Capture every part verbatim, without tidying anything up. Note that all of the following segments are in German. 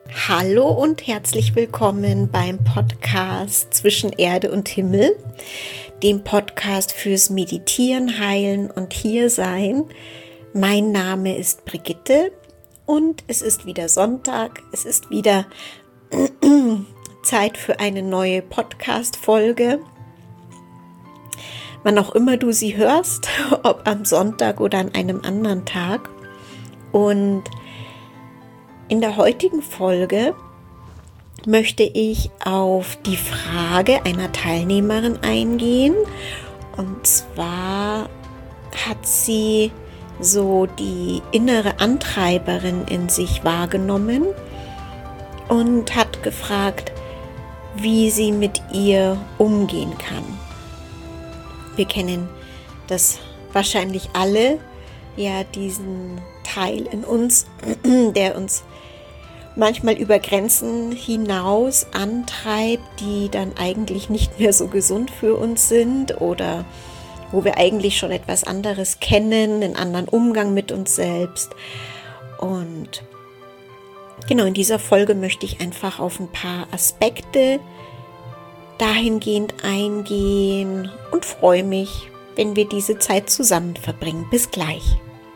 Hallo und herzlich willkommen beim Podcast Zwischen Erde und Himmel, dem Podcast fürs Meditieren, Heilen und Hiersein. Mein Name ist Brigitte und es ist wieder Sonntag, es ist wieder Zeit für eine neue Podcast-Folge. Wann auch immer du sie hörst, ob am Sonntag oder an einem anderen Tag. Und in der heutigen Folge möchte ich auf die Frage einer Teilnehmerin eingehen. Und zwar hat sie so die innere Antreiberin in sich wahrgenommen und hat gefragt, wie sie mit ihr umgehen kann. Wir kennen das wahrscheinlich alle, ja, diesen Teil in uns, der uns manchmal über Grenzen hinaus antreibt, die dann eigentlich nicht mehr so gesund für uns sind oder wo wir eigentlich schon etwas anderes kennen, einen anderen Umgang mit uns selbst. Und genau in dieser Folge möchte ich einfach auf ein paar Aspekte dahingehend eingehen und freue mich, wenn wir diese Zeit zusammen verbringen. Bis gleich.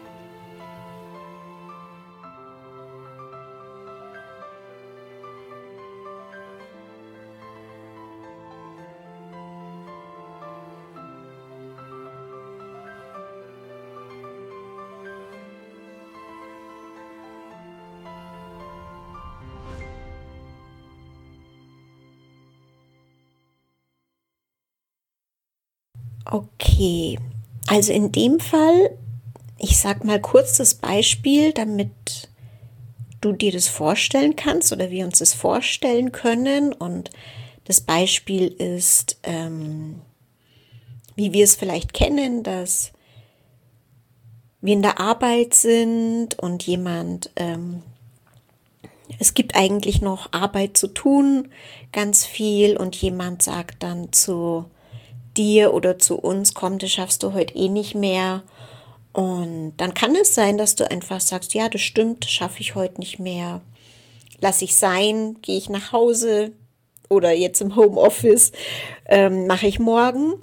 Okay, also in dem Fall, ich sag mal kurz das Beispiel, damit du dir das vorstellen kannst oder wir uns das vorstellen können. Und das Beispiel ist, ähm, wie wir es vielleicht kennen, dass wir in der Arbeit sind und jemand, ähm, es gibt eigentlich noch Arbeit zu tun, ganz viel, und jemand sagt dann zu dir oder zu uns, komm, das schaffst du heute eh nicht mehr. Und dann kann es sein, dass du einfach sagst, ja, das stimmt, schaffe ich heute nicht mehr. Lass ich sein, gehe ich nach Hause oder jetzt im Homeoffice, ähm, mache ich morgen.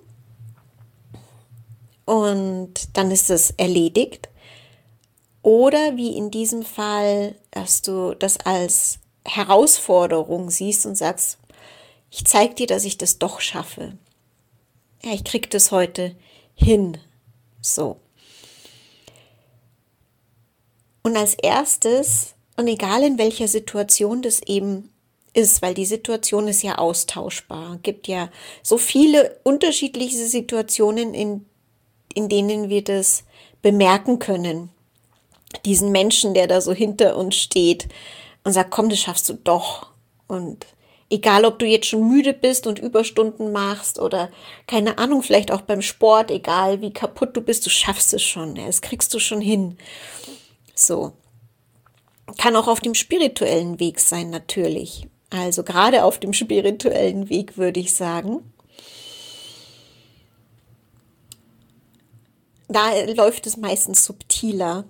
Und dann ist es erledigt. Oder wie in diesem Fall, dass du das als Herausforderung siehst und sagst, ich zeige dir, dass ich das doch schaffe. Ja, ich kriege das heute hin. So. Und als erstes, und egal in welcher Situation das eben ist, weil die Situation ist ja austauschbar, gibt ja so viele unterschiedliche Situationen, in, in denen wir das bemerken können. Diesen Menschen, der da so hinter uns steht und sagt, komm, das schaffst du doch. Und egal, ob du jetzt schon müde bist und Überstunden machst oder keine Ahnung, vielleicht auch beim Sport, egal wie kaputt du bist, du schaffst es schon, ja, das kriegst du schon hin. So. Kann auch auf dem spirituellen Weg sein, natürlich. Also gerade auf dem spirituellen Weg würde ich sagen. Da läuft es meistens subtiler.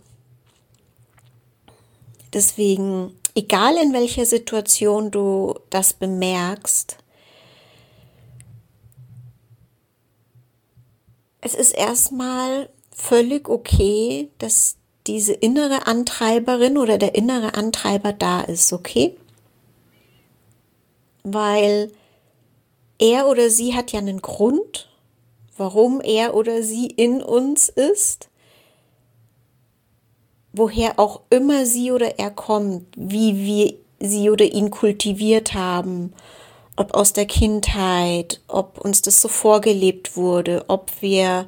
Deswegen, egal in welcher Situation du das bemerkst, es ist erstmal völlig okay, dass diese innere Antreiberin oder der innere Antreiber da ist, okay? Weil er oder sie hat ja einen Grund, warum er oder sie in uns ist. Woher auch immer sie oder er kommt, wie wir sie oder ihn kultiviert haben, ob aus der Kindheit, ob uns das so vorgelebt wurde, ob wir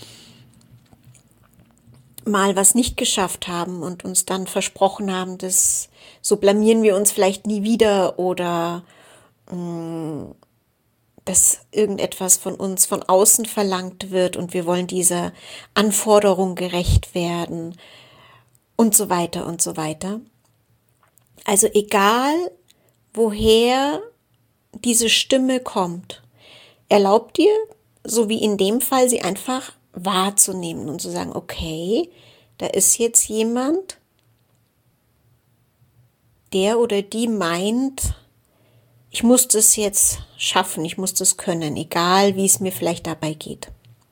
mal was nicht geschafft haben und uns dann versprochen haben, dass so blamieren wir uns vielleicht nie wieder oder mh, dass irgendetwas von uns von außen verlangt wird und wir wollen dieser Anforderung gerecht werden. Und so weiter und so weiter. Also egal, woher diese Stimme kommt, erlaub dir, so wie in dem Fall, sie einfach wahrzunehmen und zu sagen, okay, da ist jetzt jemand, der oder die meint, ich muss das jetzt schaffen, ich muss das können, egal wie es mir vielleicht dabei geht.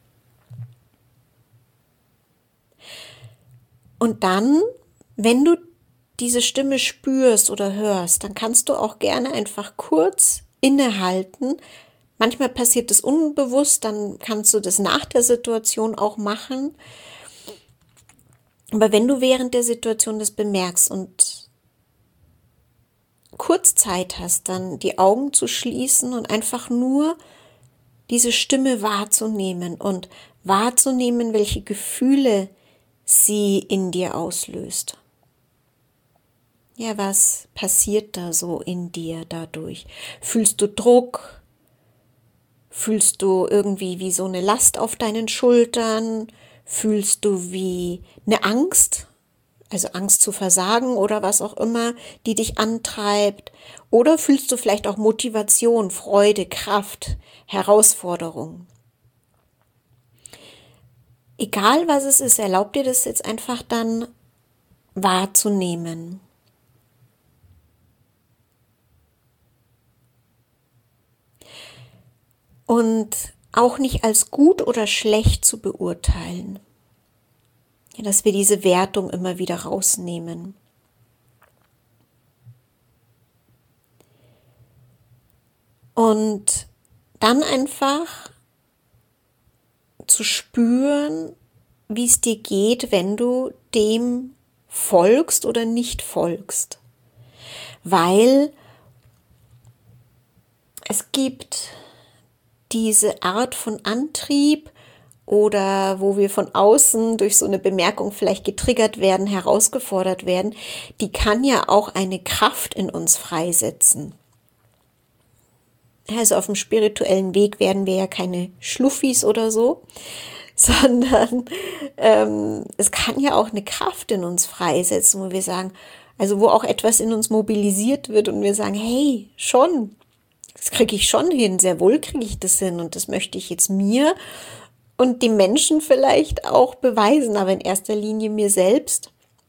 Und dann, wenn du diese Stimme spürst oder hörst, dann kannst du auch gerne einfach kurz innehalten. Manchmal passiert das unbewusst, dann kannst du das nach der Situation auch machen. Aber wenn du während der Situation das bemerkst und kurz Zeit hast, dann die Augen zu schließen und einfach nur diese Stimme wahrzunehmen und wahrzunehmen, welche Gefühle sie in dir auslöst. Ja, was passiert da so in dir dadurch? Fühlst du Druck? Fühlst du irgendwie wie so eine Last auf deinen Schultern? Fühlst du wie eine Angst? Also Angst zu versagen oder was auch immer, die dich antreibt? Oder fühlst du vielleicht auch Motivation, Freude, Kraft, Herausforderung? Egal was es ist, erlaub dir das jetzt einfach dann wahrzunehmen. Und auch nicht als gut oder schlecht zu beurteilen. Ja, dass wir diese Wertung immer wieder rausnehmen. Und dann einfach zu spüren, wie es dir geht, wenn du dem folgst oder nicht folgst. Weil es gibt diese Art von Antrieb oder wo wir von außen durch so eine Bemerkung vielleicht getriggert werden, herausgefordert werden, die kann ja auch eine Kraft in uns freisetzen. Also auf dem spirituellen Weg werden wir ja keine Schluffis oder so, sondern ähm, es kann ja auch eine Kraft in uns freisetzen, wo wir sagen, also wo auch etwas in uns mobilisiert wird und wir sagen, hey, schon, das kriege ich schon hin, sehr wohl kriege ich das hin und das möchte ich jetzt mir und den Menschen vielleicht auch beweisen, aber in erster Linie mir selbst.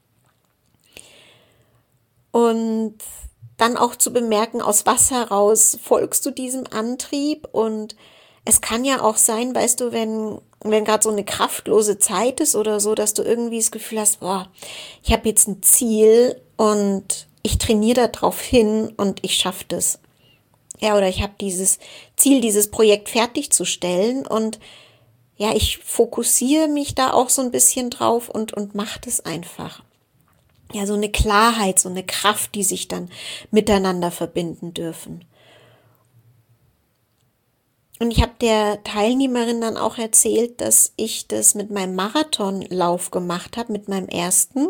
Und dann auch zu bemerken, aus was heraus folgst du diesem Antrieb. Und es kann ja auch sein, weißt du, wenn, wenn gerade so eine kraftlose Zeit ist oder so, dass du irgendwie das Gefühl hast, boah, ich habe jetzt ein Ziel und ich trainiere da drauf hin und ich schaffe das. Ja, oder ich habe dieses Ziel, dieses Projekt fertigzustellen und ja, ich fokussiere mich da auch so ein bisschen drauf und, und mache das einfach. Ja, so eine Klarheit, so eine Kraft, die sich dann miteinander verbinden dürfen. Und ich habe der Teilnehmerin dann auch erzählt, dass ich das mit meinem Marathonlauf gemacht habe, mit meinem ersten.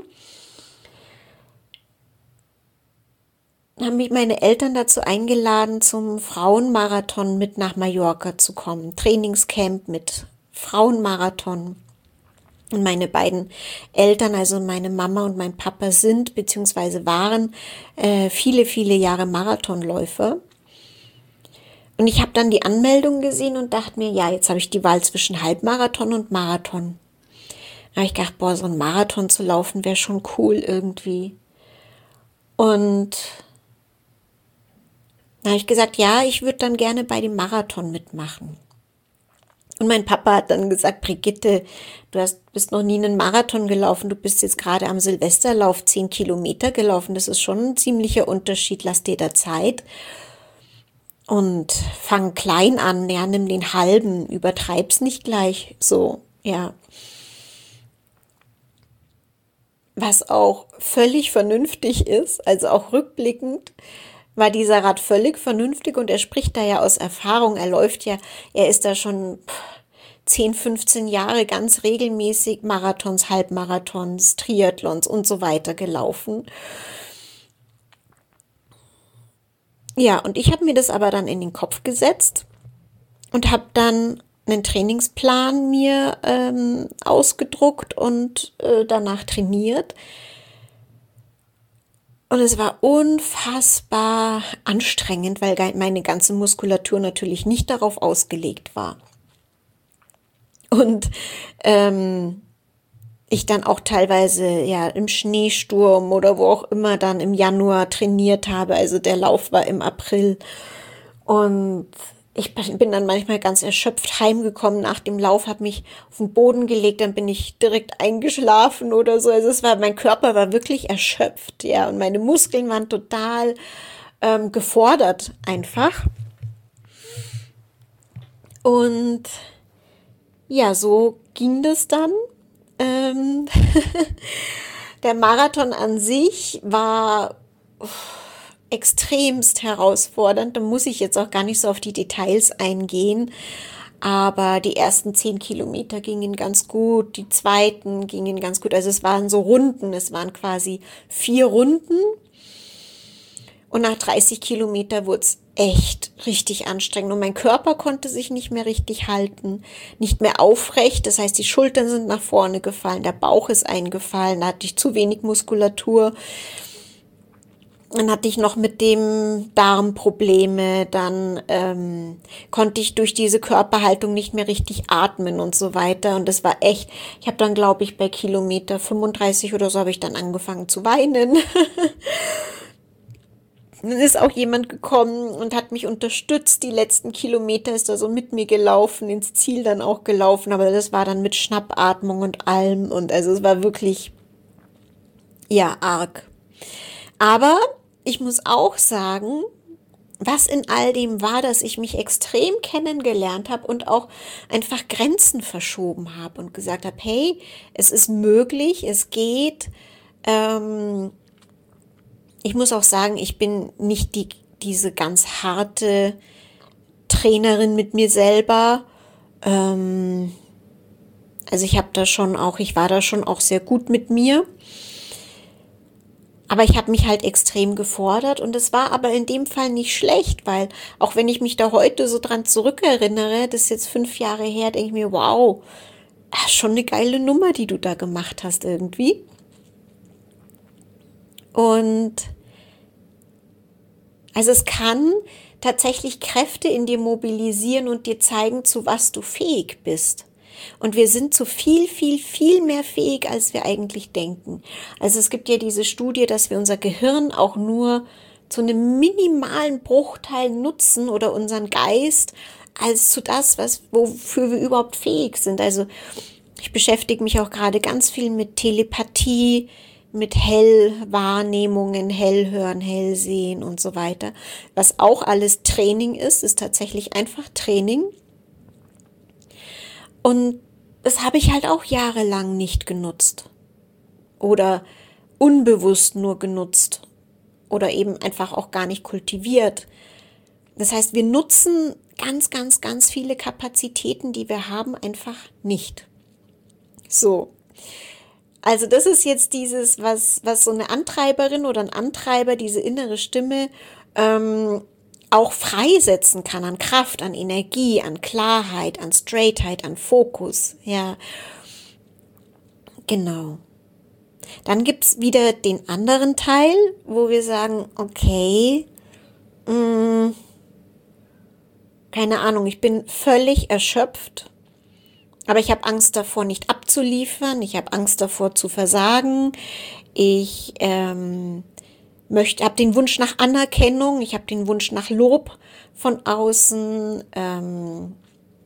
Haben mich meine Eltern dazu eingeladen, zum Frauenmarathon mit nach Mallorca zu kommen. Trainingscamp mit Frauenmarathon. Und meine beiden Eltern, also meine Mama und mein Papa, sind bzw. waren äh, viele, viele Jahre Marathonläufer. Und ich habe dann die Anmeldung gesehen und dachte mir, ja, jetzt habe ich die Wahl zwischen Halbmarathon und Marathon. Da habe ich gedacht, boah, so ein Marathon zu laufen wäre schon cool irgendwie. Und da habe ich gesagt, ja, ich würde dann gerne bei dem Marathon mitmachen. Und mein Papa hat dann gesagt, Brigitte, du hast, bist noch nie einen Marathon gelaufen, du bist jetzt gerade am Silvesterlauf zehn Kilometer gelaufen, das ist schon ein ziemlicher Unterschied, lass dir da Zeit und fang klein an, ja, nimm den halben, übertreib's nicht gleich so, ja. Was auch völlig vernünftig ist, also auch rückblickend, war dieser Rat völlig vernünftig und er spricht da ja aus Erfahrung. Er läuft ja, er ist da schon zehn, fünfzehn Jahre ganz regelmäßig Marathons, Halbmarathons, Triathlons und so weiter gelaufen. Ja, und ich habe mir das aber dann in den Kopf gesetzt und habe dann einen Trainingsplan mir ähm, ausgedruckt und äh, danach trainiert. Und es war unfassbar anstrengend, weil meine ganze Muskulatur natürlich nicht darauf ausgelegt war. Und ähm, ich dann auch teilweise ja im Schneesturm oder wo auch immer dann im Januar trainiert habe. Also der Lauf war im April und ich bin dann manchmal ganz erschöpft heimgekommen nach dem Lauf, habe mich auf den Boden gelegt, dann bin ich direkt eingeschlafen oder so. Also es war, mein Körper war wirklich erschöpft, ja, und meine Muskeln waren total ähm, gefordert einfach. Und ja, so ging das dann. Ähm Der Marathon an sich war extremst herausfordernd. Da muss ich jetzt auch gar nicht so auf die Details eingehen. Aber die ersten zehn Kilometer gingen ganz gut, die zweiten gingen ganz gut. Also es waren so Runden, es waren quasi vier Runden. Und nach dreißig Kilometer wurde es echt richtig anstrengend. Und mein Körper konnte sich nicht mehr richtig halten, nicht mehr aufrecht. Das heißt, die Schultern sind nach vorne gefallen, der Bauch ist eingefallen, da hatte ich zu wenig Muskulatur. Dann hatte ich noch mit dem Darm Probleme, dann ähm, konnte ich durch diese Körperhaltung nicht mehr richtig atmen und so weiter. Und das war echt, ich habe dann, glaube ich, bei Kilometer fünfunddreißig oder so habe ich dann angefangen zu weinen. Dann ist auch jemand gekommen und hat mich unterstützt. Die letzten Kilometer ist er so mit mir gelaufen, ins Ziel dann auch gelaufen. Aber das war dann mit Schnappatmung und allem. Und also es war wirklich, ja, arg. Aber ich muss auch sagen, was in all dem war, dass ich mich extrem kennengelernt habe und auch einfach Grenzen verschoben habe und gesagt habe, hey, es ist möglich, es geht. Ähm, ich muss auch sagen, ich bin nicht die, diese ganz harte Trainerin mit mir selber. Ähm, also ich habe da schon auch, ich war da schon auch sehr gut mit mir. Aber ich habe mich halt extrem gefordert und es war aber in dem Fall nicht schlecht, weil auch wenn ich mich da heute so dran zurückerinnere, das ist jetzt fünf Jahre her, denke ich mir, wow, schon eine geile Nummer, die du da gemacht hast irgendwie. Und also es kann tatsächlich Kräfte in dir mobilisieren und dir zeigen, zu was du fähig bist. Und wir sind zu viel, viel, viel mehr fähig, als wir eigentlich denken. Also es gibt ja diese Studie, dass wir unser Gehirn auch nur zu einem minimalen Bruchteil nutzen oder unseren Geist als zu das, was, wofür wir überhaupt fähig sind. Also ich beschäftige mich auch gerade ganz viel mit Telepathie, mit Hellwahrnehmungen, Hellhören, Hellsehen und so weiter. Was auch alles Training ist, ist tatsächlich einfach Training. Und das habe ich halt auch jahrelang nicht genutzt oder unbewusst nur genutzt oder eben einfach auch gar nicht kultiviert. Das heißt, wir nutzen ganz, ganz, ganz viele Kapazitäten, die wir haben, einfach nicht. So, also das ist jetzt dieses, was, was so eine Antreiberin oder ein Antreiber, diese innere Stimme, ähm, auch freisetzen kann an Kraft, an Energie, an Klarheit, an Straightheit, an Fokus, ja, genau. Dann gibt's wieder den anderen Teil, wo wir sagen, okay, mh, keine Ahnung, ich bin völlig erschöpft, aber ich habe Angst davor, nicht abzuliefern, ich habe Angst davor zu versagen, ich ähm, möchte, habe den Wunsch nach Anerkennung, ich habe den Wunsch nach Lob von außen, ähm,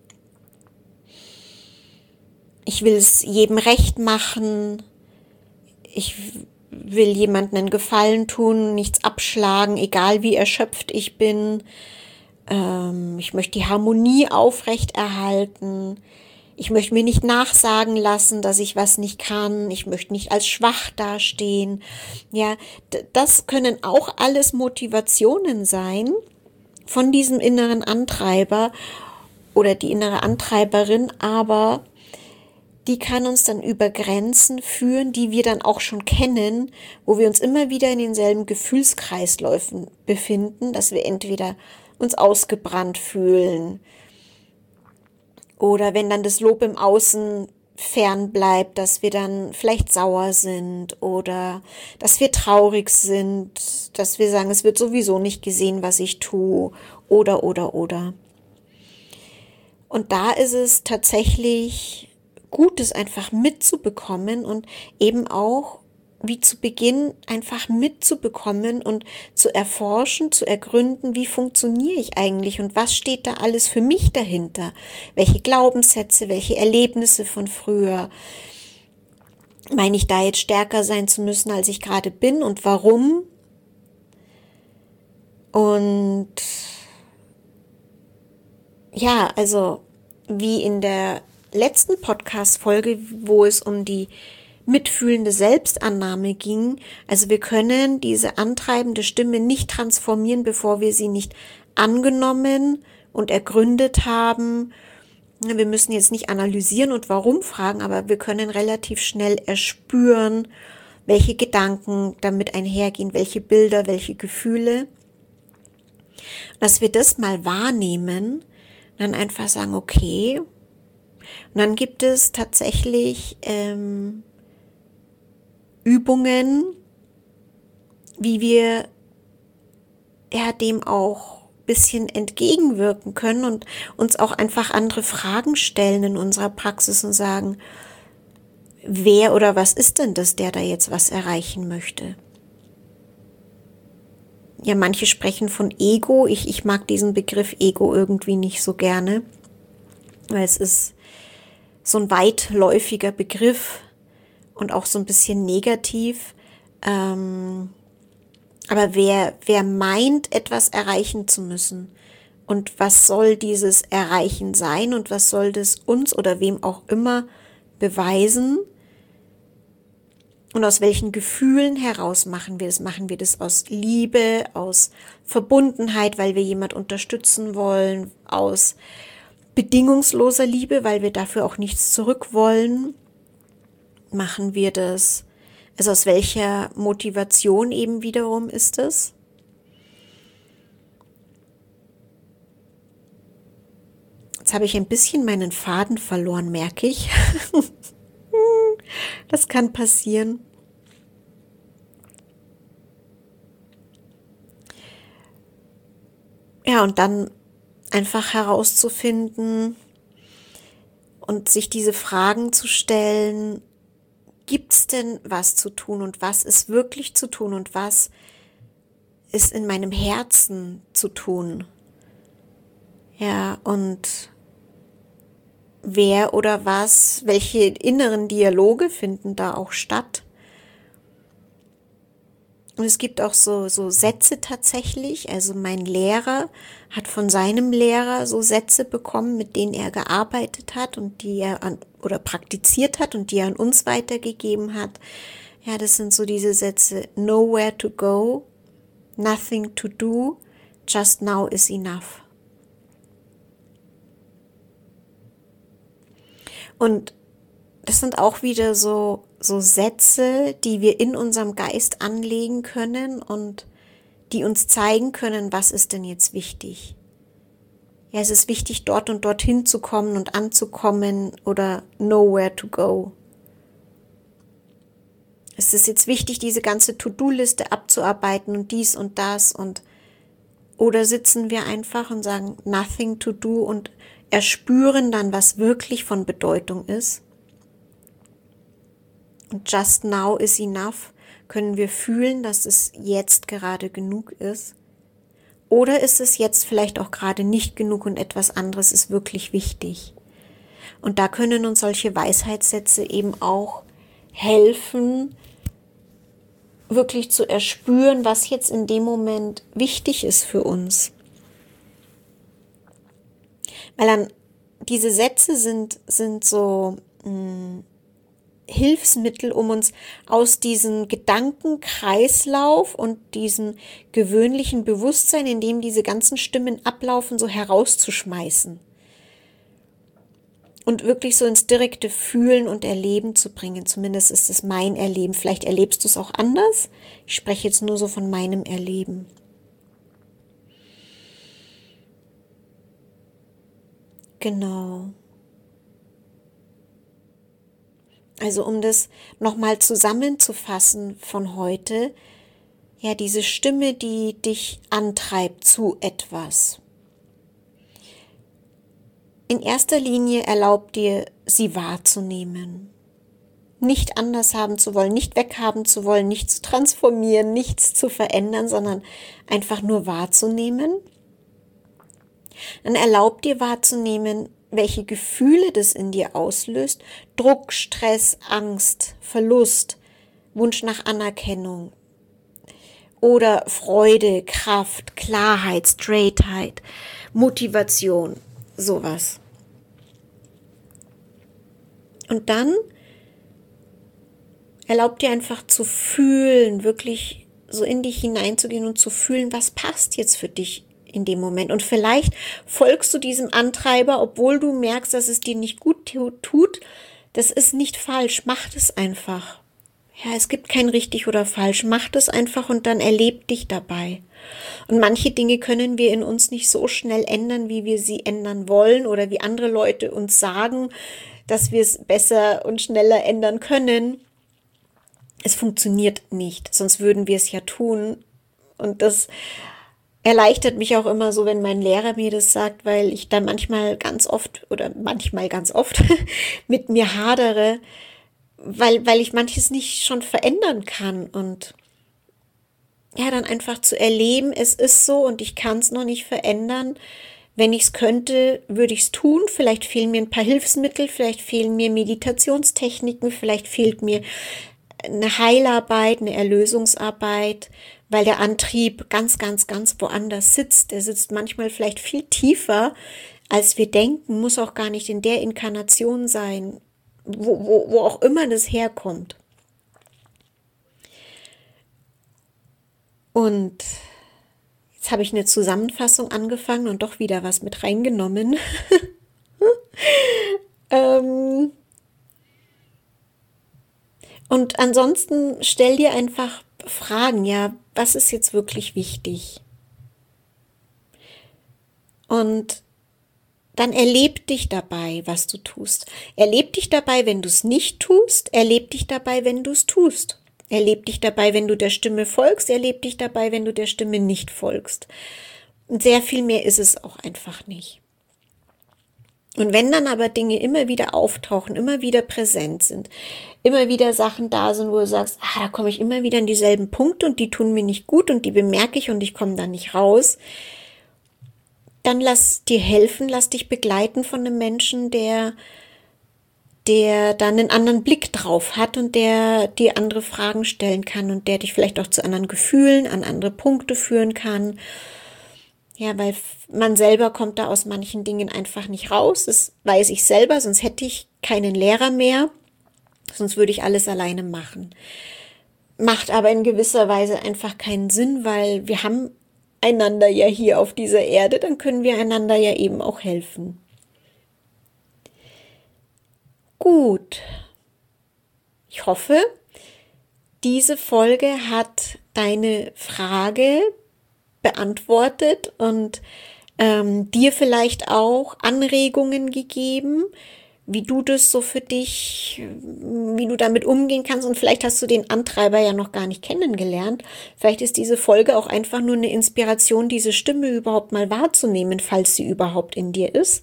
ich will es jedem recht machen, ich will jemandem einen Gefallen tun, nichts abschlagen, egal wie erschöpft ich bin, ähm, ich möchte die Harmonie aufrechterhalten, ich möchte mir nicht nachsagen lassen, dass ich was nicht kann. Ich möchte nicht als schwach dastehen. Ja, das können auch alles Motivationen sein von diesem inneren Antreiber oder die innere Antreiberin, aber die kann uns dann über Grenzen führen, die wir dann auch schon kennen, wo wir uns immer wieder in denselben Gefühlskreisläufen befinden, dass wir entweder uns ausgebrannt fühlen, oder wenn dann das Lob im Außen fern bleibt, dass wir dann vielleicht sauer sind oder dass wir traurig sind, dass wir sagen, es wird sowieso nicht gesehen, was ich tue oder, oder, oder. Und da ist es tatsächlich Gutes einfach mitzubekommen und eben auch wie zu Beginn einfach mitzubekommen und zu erforschen, zu ergründen, wie funktioniere ich eigentlich und was steht da alles für mich dahinter? Welche Glaubenssätze, welche Erlebnisse von früher? Meine ich da jetzt stärker sein zu müssen, als ich gerade bin und warum? Und ja, also wie in der letzten Podcast-Folge, wo es um die mitfühlende Selbstannahme ging. Also wir können diese antreibende Stimme nicht transformieren, bevor wir sie nicht angenommen und ergründet haben. Wir müssen jetzt nicht analysieren und warum fragen, aber wir können relativ schnell erspüren, welche Gedanken damit einhergehen, welche Bilder, welche Gefühle. Dass wir das mal wahrnehmen, dann einfach sagen, okay. Und dann gibt es tatsächlich ähm, Übungen, wie wir ja dem auch ein bisschen entgegenwirken können und uns auch einfach andere Fragen stellen in unserer Praxis und sagen, wer oder was ist denn das, der da jetzt was erreichen möchte? Ja, manche sprechen von Ego. Ich, ich mag diesen Begriff Ego irgendwie nicht so gerne, weil es ist so ein weitläufiger Begriff und auch so ein bisschen negativ. Ähm, aber wer, wer meint, etwas erreichen zu müssen und was soll dieses Erreichen sein und was soll das uns oder wem auch immer beweisen und aus welchen Gefühlen heraus machen wir das? Machen wir das aus Liebe, aus Verbundenheit, weil wir jemand unterstützen wollen, aus bedingungsloser Liebe, weil wir dafür auch nichts zurück wollen? Machen wir das? Also aus welcher Motivation eben wiederum ist es? Jetzt habe ich ein bisschen meinen Faden verloren, merke ich. Das kann passieren. Ja, und dann einfach herauszufinden und sich diese Fragen zu stellen, gibt es denn was zu tun und was ist wirklich zu tun und was ist in meinem Herzen zu tun? Ja, und wer oder was, welche inneren Dialoge finden da auch statt? Und es gibt auch so, so Sätze tatsächlich, also mein Lehrer hat von seinem Lehrer so Sätze bekommen, mit denen er gearbeitet hat und die er an, oder praktiziert hat und die er an uns weitergegeben hat. Ja, das sind so diese Sätze: Nowhere to go, nothing to do, just now is enough. Und das sind auch wieder so, so Sätze, die wir in unserem Geist anlegen können und die uns zeigen können, was ist denn jetzt wichtig. Ja, es ist wichtig, dort und dorthin zu kommen und anzukommen oder nowhere to go. Es ist jetzt wichtig, diese ganze To-Do-Liste abzuarbeiten und dies und das und oder sitzen wir einfach und sagen nothing to do und erspüren dann, was wirklich von Bedeutung ist. Und just now is enough, können wir fühlen, dass es jetzt gerade genug ist. Oder ist es jetzt vielleicht auch gerade nicht genug und etwas anderes ist wirklich wichtig. Und da können uns solche Weisheitssätze eben auch helfen, wirklich zu erspüren, was jetzt in dem Moment wichtig ist für uns. Weil dann diese Sätze sind, sind so mh, Hilfsmittel, um uns aus diesem Gedankenkreislauf und diesem gewöhnlichen Bewusstsein, in dem diese ganzen Stimmen ablaufen, so herauszuschmeißen. Und wirklich so ins direkte Fühlen und Erleben zu bringen. Zumindest ist es mein Erleben. Vielleicht erlebst du es auch anders. Ich spreche jetzt nur so von meinem Erleben. Genau. Also um das nochmal zusammenzufassen von heute, ja, diese Stimme, die dich antreibt zu etwas. in erster Linie erlaub dir, sie wahrzunehmen. Nicht anders haben zu wollen, nicht weghaben zu wollen, nichts zu transformieren, nichts zu verändern, sondern einfach nur wahrzunehmen. Dann erlaub dir wahrzunehmen, welche Gefühle das in dir auslöst. Druck, Stress, Angst, Verlust, Wunsch nach Anerkennung oder Freude, Kraft, Klarheit, Straightheit, Motivation, sowas. Und dann erlaub dir einfach zu fühlen, wirklich so in dich hineinzugehen und zu fühlen, was passt jetzt für dich in dem Moment. Und vielleicht folgst du diesem Antreiber, obwohl du merkst, dass es dir nicht gut tut. Das ist nicht falsch. Mach es einfach. Ja, es gibt kein richtig oder falsch. Mach es einfach und dann erleb dich dabei. Und manche Dinge können wir in uns nicht so schnell ändern, wie wir sie ändern wollen oder wie andere Leute uns sagen, dass wir es besser und schneller ändern können. Es funktioniert nicht, sonst würden wir es ja tun. Und das erleichtert mich auch immer so, wenn mein Lehrer mir das sagt, weil ich dann manchmal ganz oft oder manchmal ganz oft mit mir hadere, weil, weil ich manches nicht schon verändern kann. Und ja, dann einfach zu erleben, es ist so und ich kann es noch nicht verändern. Wenn ich es könnte, würde ich es tun. Vielleicht fehlen mir ein paar Hilfsmittel, vielleicht fehlen mir Meditationstechniken, vielleicht fehlt mir eine Heilarbeit, eine Erlösungsarbeit, weil der Antrieb ganz, ganz, ganz woanders sitzt. Der sitzt manchmal vielleicht viel tiefer, als wir denken, muss auch gar nicht in der Inkarnation sein, wo, wo, wo auch immer das herkommt. Und jetzt habe ich eine Zusammenfassung angefangen und doch wieder was mit reingenommen. ähm Und ansonsten stell dir einfach Fragen, ja, was ist jetzt wirklich wichtig? Und dann erleb dich dabei, was du tust. Erleb dich dabei, wenn du es nicht tust. Erleb dich dabei, wenn du es tust. Erleb dich dabei, wenn du der Stimme folgst. Erleb dich dabei, wenn du der Stimme nicht folgst. Und sehr viel mehr ist es auch einfach nicht. Und wenn dann aber Dinge immer wieder auftauchen, immer wieder präsent sind, immer wieder Sachen da sind, wo du sagst, ah, da komme ich immer wieder in dieselben Punkte und die tun mir nicht gut und die bemerke ich und ich komme da nicht raus, dann lass dir helfen, lass dich begleiten von einem Menschen, der, der dann einen anderen Blick drauf hat und der dir andere Fragen stellen kann und der dich vielleicht auch zu anderen Gefühlen, an andere Punkte führen kann. Ja, weil man selber kommt da aus manchen Dingen einfach nicht raus. Das weiß ich selber, sonst hätte ich keinen Lehrer mehr. Sonst würde ich alles alleine machen. Macht aber in gewisser Weise einfach keinen Sinn, weil wir haben einander ja hier auf dieser Erde, dann können wir einander ja eben auch helfen. Gut. Ich hoffe, diese Folge hat deine Frage beantwortet und ähm, dir vielleicht auch Anregungen gegeben, wie du das so für dich, wie du damit umgehen kannst, und vielleicht hast du den Antreiber ja noch gar nicht kennengelernt. Vielleicht ist diese Folge auch einfach nur eine Inspiration, diese Stimme überhaupt mal wahrzunehmen, falls sie überhaupt in dir ist.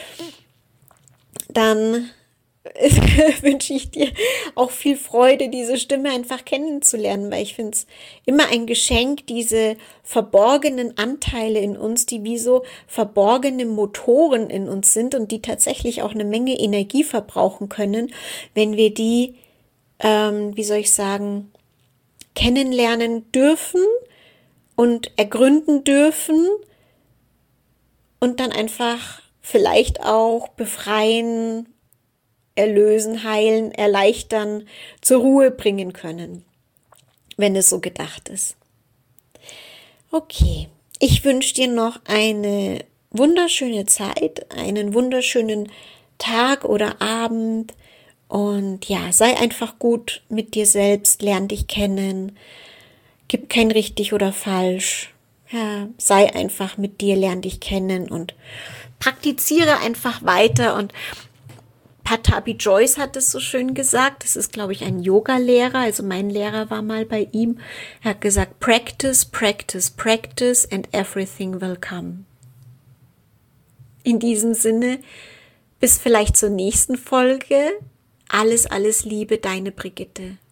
Dann wünsche ich dir auch viel Freude, diese Stimme einfach kennenzulernen, weil ich finde es immer ein Geschenk, diese verborgenen Anteile in uns, die wie so verborgene Motoren in uns sind und die tatsächlich auch eine Menge Energie verbrauchen können, wenn wir die, ähm, wie soll ich sagen, kennenlernen dürfen und ergründen dürfen und dann einfach vielleicht auch befreien, erlösen, heilen, erleichtern, zur Ruhe bringen können, wenn es so gedacht ist. Okay, ich wünsche dir noch eine wunderschöne Zeit, einen wunderschönen Tag oder Abend und ja, sei einfach gut mit dir selbst, lern dich kennen, gib kein richtig oder falsch, ja, sei einfach mit dir, lern dich kennen und praktiziere einfach weiter. Und Patabi Joyce hat es so schön gesagt, das ist, glaube ich, ein Yoga-Lehrer, also mein Lehrer war mal bei ihm, er hat gesagt, practice, practice, practice and everything will come. In diesem Sinne, bis vielleicht zur nächsten Folge. Alles, alles Liebe, deine Brigitte.